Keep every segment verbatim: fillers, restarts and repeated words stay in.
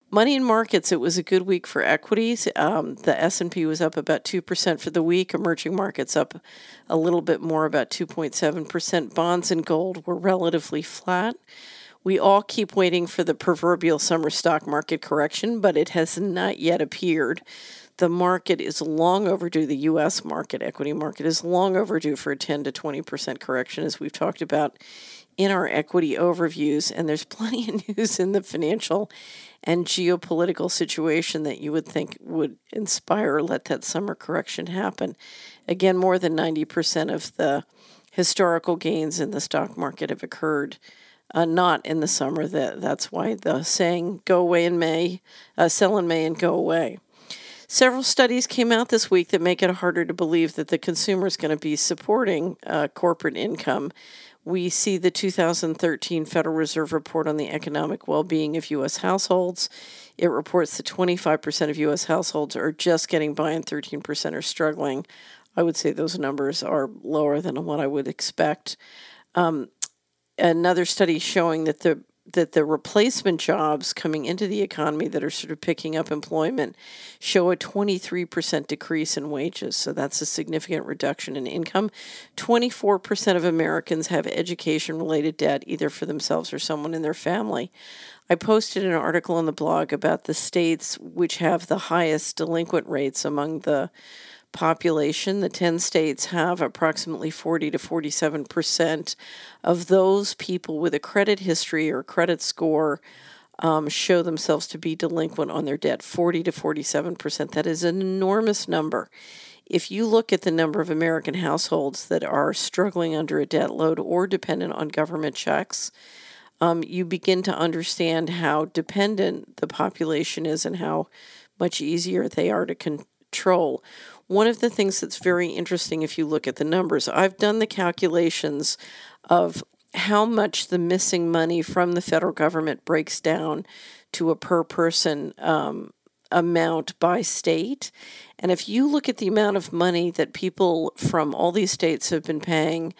Money in markets, it was a good week for equities. Um, the S and P was up about two percent for the week. Emerging markets up a little bit more, about two point seven percent. Bonds and gold were relatively flat. We all keep waiting for the proverbial summer stock market correction, but it has not yet appeared. The market is long overdue. The U S market, equity market, is long overdue for a ten to twenty percent correction, as we've talked about in our equity overviews. And there's plenty of news in the financial and geopolitical situation that you would think would inspire or let that summer correction happen. Again, more than ninety percent of the historical gains in the stock market have occurred uh, not in the summer. That, that's why the saying, go away in May, uh, sell in May and go away. Several studies came out this week that make it harder to believe that the consumer is going to be supporting uh, corporate income. We see the two thousand thirteen Federal Reserve report on the economic well-being of U S households. It reports that twenty-five percent of U S households are just getting by and thirteen percent are struggling. I would say those numbers are lower than what I would expect. Um, another study showing that the that the replacement jobs coming into the economy that are sort of picking up employment show a twenty-three percent decrease in wages. So that's a significant reduction in income. twenty-four percent of Americans have education-related debt, either for themselves or someone in their family. I posted an article on the blog about the states which have the highest delinquent rates among the population. The ten states have approximately forty to forty-seven percent of those people with a credit history or credit score um, show themselves to be delinquent on their debt, forty to forty-seven percent. That is an enormous number. If you look at the number of American households that are struggling under a debt load or dependent on government checks, um, you begin to understand how dependent the population is and how much easier they are to control. One of the things that's very interesting, if you look at the numbers, I've done the calculations of how much the missing money from the federal government breaks down to a per person um, amount by state. And if you look at the amount of money that people from all these states have been paying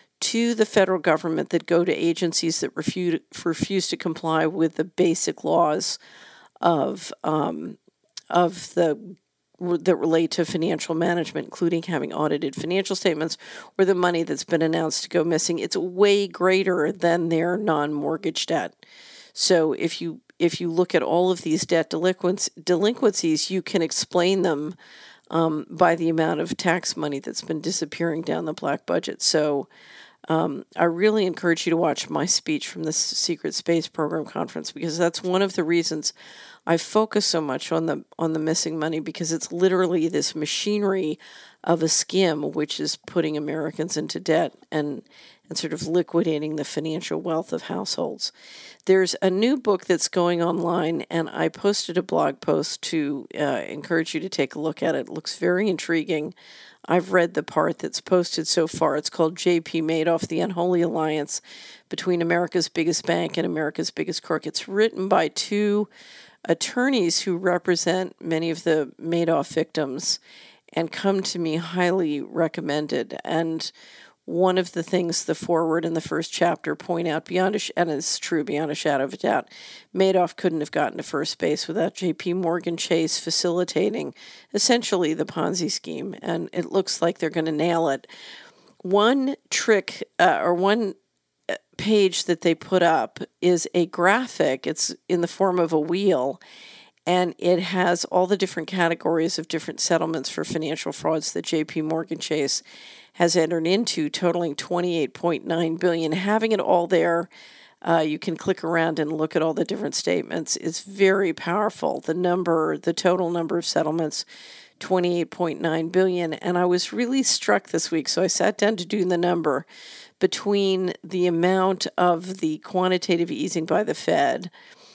to the federal government that go to agencies that refuse, refuse to comply with the basic laws of um, of the that relate to financial management, including having audited financial statements, or the money that's been announced to go missing, it's way greater than their non-mortgage debt. So if you if you look at all of these debt delinquencies, delinquencies you can explain them um, by the amount of tax money that's been disappearing down the black budget. So um, I really encourage you to watch my speech from the Secret Space Program Conference, because that's one of the reasons I focus so much on the on the missing money, because it's literally this machinery of a skim which is putting Americans into debt and and sort of liquidating the financial wealth of households. There's a new book that's going online, and I posted a blog post to uh, encourage you to take a look at it. It looks very intriguing. I've read the part that's posted so far. It's called J P Madoff, The Unholy Alliance Between America's Biggest Bank and America's Biggest Crook. It's written by two attorneys who represent many of the Madoff victims and come to me highly recommended. And one of the things the foreword in the first chapter point out, beyond a sh- and it's true beyond a shadow of a doubt, Madoff couldn't have gotten to first base without J P Morgan Chase facilitating essentially the Ponzi scheme, and it looks like they're going to nail it. One trick uh, or one page that they put up is a graphic. It's in the form of a wheel, and it has all the different categories of different settlements for financial frauds that J P Morgan Chase has entered into, totaling twenty-eight point nine billion dollars. Having it all there, uh, you can click around and look at all the different statements. It's very powerful. The number, the total number of settlements, twenty-eight point nine billion dollars. And I was really struck this week, so I sat down to do the number between the amount of the quantitative easing by the Fed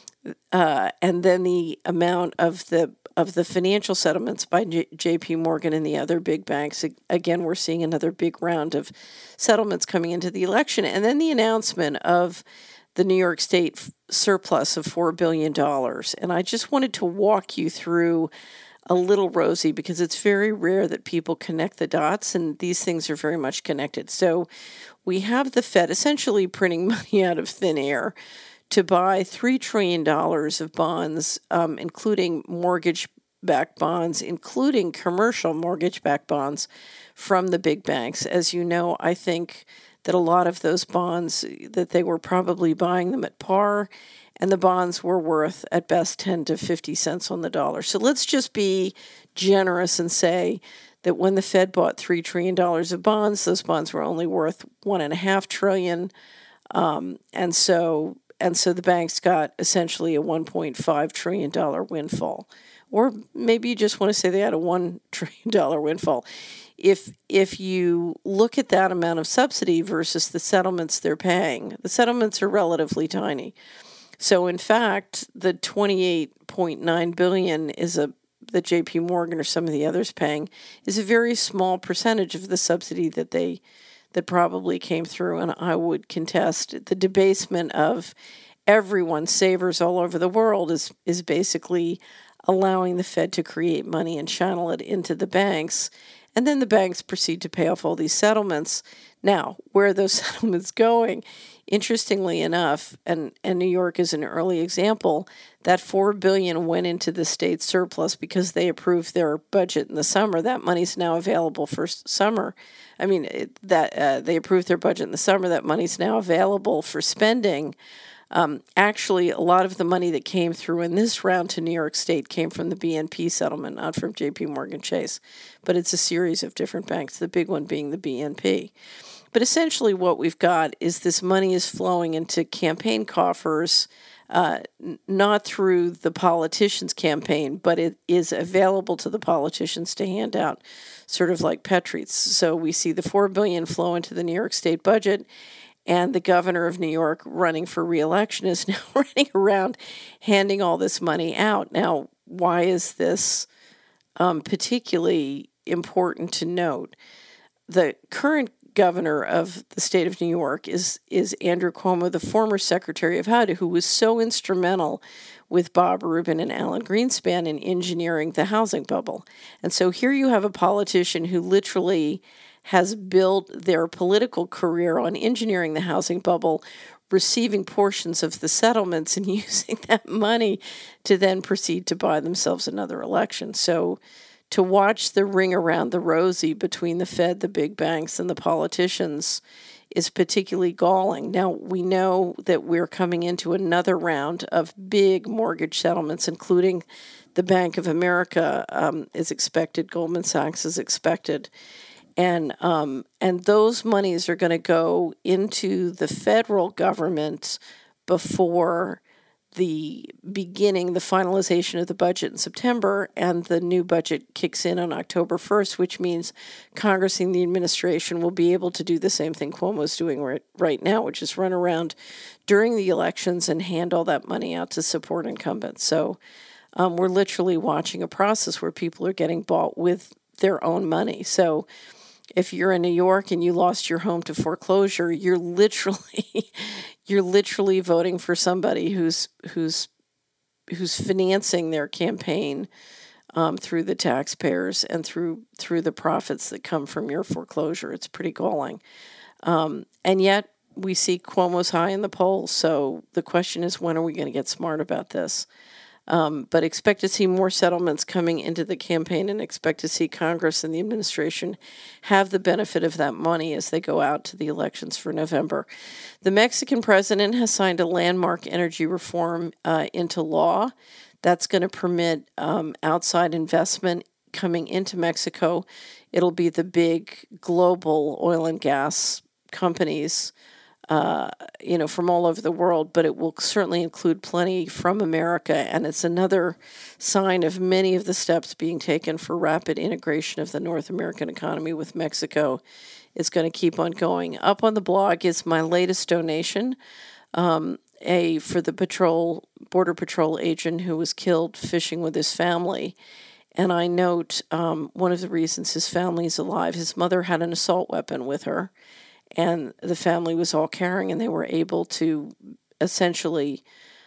uh, and then the amount of the of the financial settlements by J- JP Morgan and the other big banks. Again, we're seeing another big round of settlements coming into the election. And then the announcement of the New York State f- surplus of four billion dollars. And I just wanted to walk you through a little, Rosie, because it's very rare that people connect the dots, and these things are very much connected. So we have the Fed essentially printing money out of thin air to buy three trillion dollars of bonds, um, including mortgage-backed bonds, including commercial mortgage-backed bonds from the big banks. As you know, I think that a lot of those bonds, that they were probably buying them at par, and the bonds were worth at best ten to fifty cents on the dollar. So let's just be generous and say that when the Fed bought three trillion dollars of bonds, those bonds were only worth one and a half trillion. Um, and so and so the banks got essentially a one point five trillion dollars windfall. Or maybe you just want to say they had a one trillion dollars windfall. If if you look at that amount of subsidy versus the settlements they're paying, the settlements are relatively tiny. So in fact, the twenty-eight point nine billion dollars is a that J P Morgan or some of the others paying is a very small percentage of the subsidy that they that probably came through. And I would contest the debasement of everyone's savers all over the world is is basically allowing the Fed to create money and channel it into the banks. And then the banks proceed to pay off all these settlements. Now, where are those settlements going? Interestingly enough, and, and New York is an early example, that four billion dollars went into the state surplus because they approved their budget in the summer. That money's now available for summer. I mean, it, that uh, they approved their budget in the summer. That money's now available for spending. Um, actually, a lot of the money that came through in this round to New York State came from the B N P settlement, not from J P Morgan Chase. But it's a series of different banks, the big one being the B N P. But essentially what we've got is this money is flowing into campaign coffers, uh, n- not through the politicians' campaign, but it is available to the politicians to hand out, sort of like pet treats. So we see the four billion dollars flow into the New York State budget, and the governor of New York, running for re-election, is now running around handing all this money out. Now, why is this um, particularly important to note? The current governor of the state of New York is is Andrew Cuomo, the former Secretary of H U D, who was so instrumental with Bob Rubin and Alan Greenspan in engineering the housing bubble. And so here you have a politician who literally has built their political career on engineering the housing bubble, receiving portions of the settlements and using that money to then proceed to buy themselves another election. So to watch the ring around the rosy between the Fed, the big banks, and the politicians is particularly galling. Now, we know that we're coming into another round of big mortgage settlements, including the Bank of America um, is expected, Goldman Sachs is expected. And um, and those monies are going to go into the federal government before the beginning, the finalization of the budget in September, and the new budget kicks in on October first, which means Congress and the administration will be able to do the same thing Cuomo's doing right, right now, which is run around during the elections and hand all that money out to support incumbents. So um, we're literally watching a process where people are getting bought with their own money. So if you're in New York and you lost your home to foreclosure, you're literally you're literally voting for somebody who's who's who's financing their campaign um, through the taxpayers and through through the profits that come from your foreclosure. It's pretty galling, um, and yet we see Cuomo's high in the polls. So the question is, when are we going to get smart about this? Um, but expect to see more settlements coming into the campaign, and expect to see Congress and the administration have the benefit of that money as they go out to the elections for November. The Mexican president has signed a landmark energy reform uh, into law that's going to permit um, outside investment coming into Mexico. It'll be the big global oil and gas companies Uh, you know, from all over the world, but it will certainly include plenty from America. And it's another sign of many of the steps being taken for rapid integration of the North American economy with Mexico. It's going to keep on going. Up on the blog is my latest donation, um, a for the patrol, Border Patrol agent who was killed fishing with his family. And I note um, one of the reasons his family is alive, his mother had an assault weapon with her, and the family was all carrying, and they were able to essentially,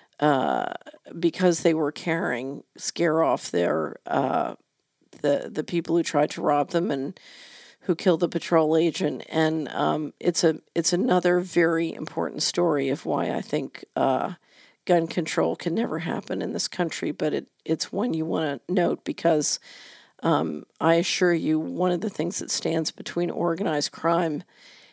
uh, because they were carrying, scare off their uh, the the people who tried to rob them and who killed the patrol agent. And um, it's a it's another very important story of why I think uh, gun control can never happen in this country, but it, it's one you want to note because um, I assure you one of the things that stands between organized crime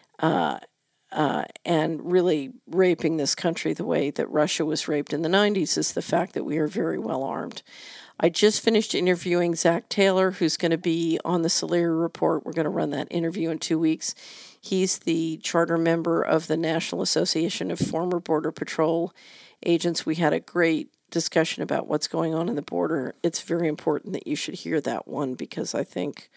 uh, uh, and really raping this country the way that Russia was raped in the nineties is the fact that we are very well armed. I just finished interviewing Zach Taylor, who's going to be on the Solari Report. We're going to run that interview in two weeks. He's the charter member of the National Association of Former Border Patrol Agents. We had a great discussion about what's going on in the border. It's very important that you should hear that one because I think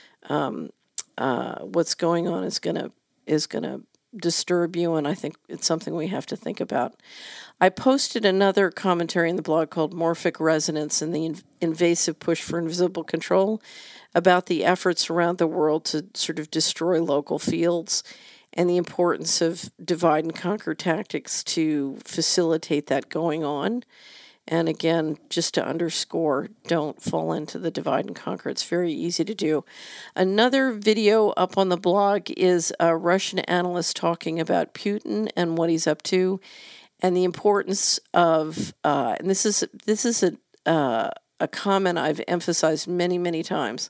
um, uh, what's going on is going to is going to disturb you, and I think it's something we have to think about. I posted another commentary in the blog called Morphic Resonance and the inv- Invasive Push for Invisible Control about the efforts around the world to sort of destroy local fields and the importance of divide and conquer tactics to facilitate that going on. And again, just to underscore, don't fall into the divide and conquer. It's very easy to do. Another video up on the blog is a Russian analyst talking about Putin and what he's up to, and the importance of. Uh, and this is this is a uh, a comment I've emphasized many many times.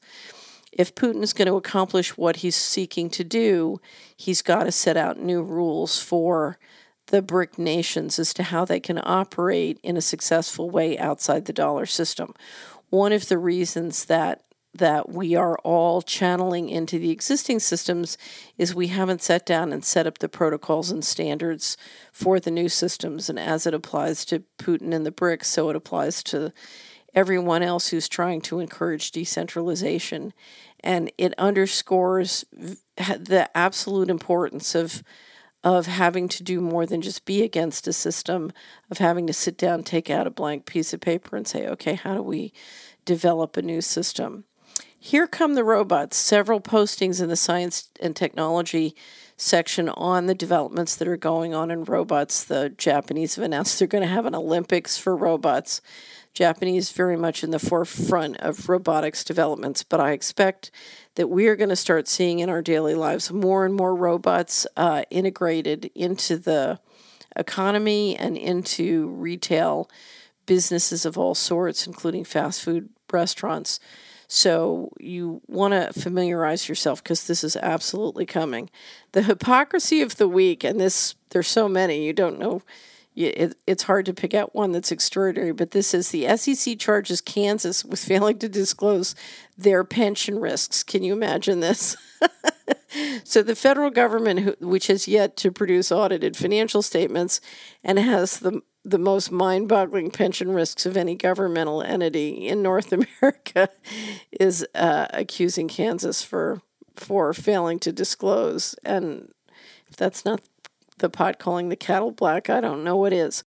If Putin is going to accomplish what he's seeking to do, he's got to set out new rules for the BRIC nations as to how they can operate in a successful way outside the dollar system. One of the reasons that that we are all channeling into the existing systems is we haven't sat down and set up the protocols and standards for the new systems. And as it applies to Putin and the BRICS, so it applies to everyone else who's trying to encourage decentralization. And it underscores the absolute importance of of having to do more than just be against a system, of having to sit down, take out a blank piece of paper and say, okay, how do we develop a new system? Here come the robots. Several postings in the science and technology section on the developments that are going on in robots. The Japanese have announced they're going to have an Olympics for robots. Japanese very much in the forefront of robotics developments, but I expect that we are going to start seeing in our daily lives more and more robots uh, integrated into the economy and into retail businesses of all sorts, including fast food restaurants. So you want to familiarize yourself because this is absolutely coming. The hypocrisy of the week, and this there's so many, you don't know. It, it's hard to pick out one that's extraordinary, but this is the S E C charges Kansas with failing to disclose their pension risks. Can you imagine this? So the federal government, which has yet to produce audited financial statements and has the the most mind-boggling pension risks of any governmental entity in North America, is uh, accusing Kansas for for failing to disclose. And if that's not the pot calling the kettle black, I don't know what is.